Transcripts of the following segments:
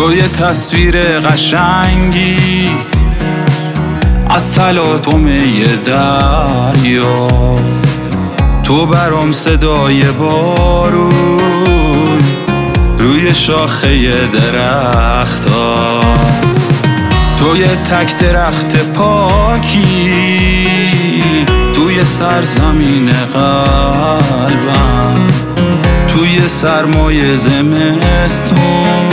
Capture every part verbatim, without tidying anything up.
تو یه تصویر قشنگی از تلاطم یه دریا، تو برام صدای بارون روی شاخه درختا، تو یه تک درخت پاکی توی سرزمین قلبم، توی سرمای زمستون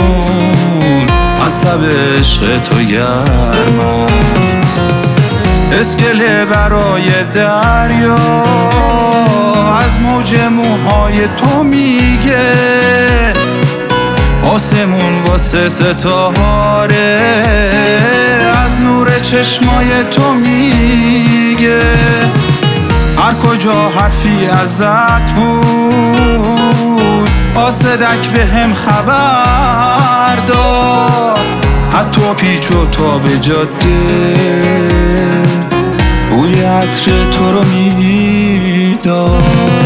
از تب عشق تو گرمم. اسکله برای دریا از موج موهای تو میگه، آسمون واسه ستاره از نور چشمای تو میگه. هر کجا حرفی ازت بود آسدک به هم خبر داد، حتی پیچ و تاب جاده بوی عطر تو رو میداد.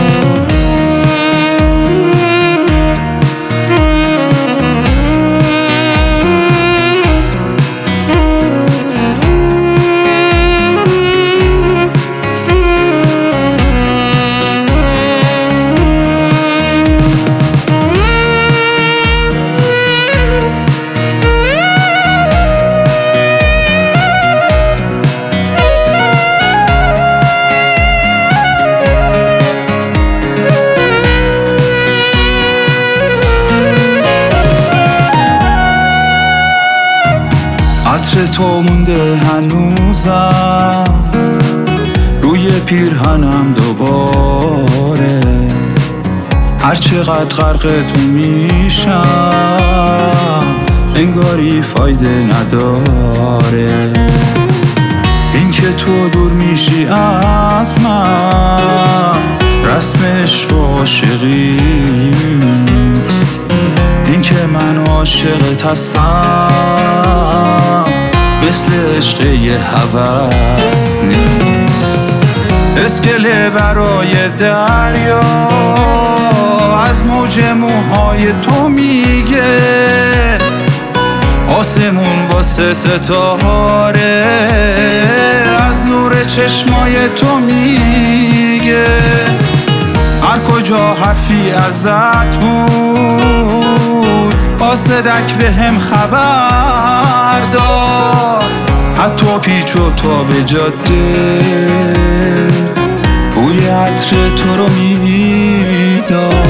عطر تو مونده هنوزم روی پیرهنم دوباره، هر چقدر غرق تو میشم انگاری فایده نداره. این که تو دور میشی از من رسم عشق و عاشقیست، این که من عاشقت هستم مثل عشق یه هوس نیست. اسکله برای دریا از موج موهای تو میگه، آسمون واسه ستاره از نور چشمای تو میگه. هر کجا حرفی ازت بود آسدک به هم خبر داد، حتی پیچ و تاب جاده بوی عطر تو رو میداد.